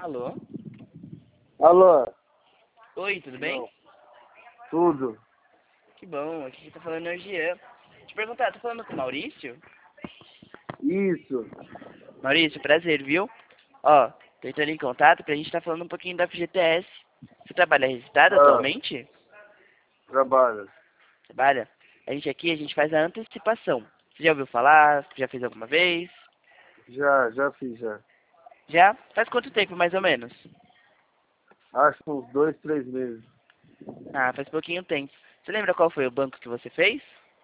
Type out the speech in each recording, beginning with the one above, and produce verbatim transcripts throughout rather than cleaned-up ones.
Alô? Alô? Oi, tudo bem? Não. Tudo. Que bom, aqui quem tá falando é o Jean. Te perguntar, tô falando com o Maurício? Isso. Maurício, prazer, viu? Ó, tô entrando em contato pra gente tá falando um pouquinho da F G T S. Você trabalha registrado Ah, atualmente? trabalho. Trabalha? A gente aqui, a gente faz a antecipação. Você já ouviu falar? Já fez alguma vez? Já, já fiz, já. Já? Faz quanto tempo, mais ou menos? Acho que uns dois, três meses. Ah, faz pouquinho tempo. Você lembra qual foi o banco que você fez?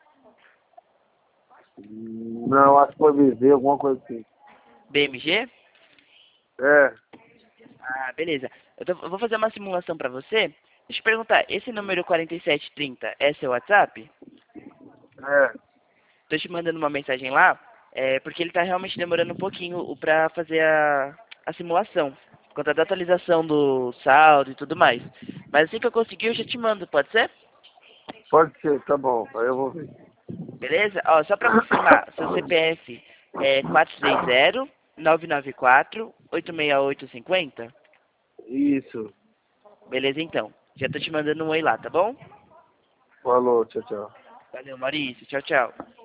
Hum, Não, acho que foi B V, alguma coisa assim. B M G? É, Ah, beleza. Eu, tô- eu vou fazer uma simulação pra você. Deixa eu te perguntar, esse número quarenta e sete trinta é seu WhatsApp? é. Tô te mandando uma mensagem lá, é, porque ele tá realmente demorando um pouquinho o- pra fazer a, a simulação. Por conta da atualização do saldo e tudo mais. Mas assim que eu conseguir, eu já te mando, pode ser? Pode ser, tá bom. Aí eu vou ver. Beleza? Ó, só pra confirmar, seu C P F é quatro três zero, nove nove quatro, oito seis oito cinco zero? Isso. Beleza, então. Já tô te mandando um oi lá, tá bom? Falou, tchau, tchau. Valeu, Maurício. Tchau, tchau.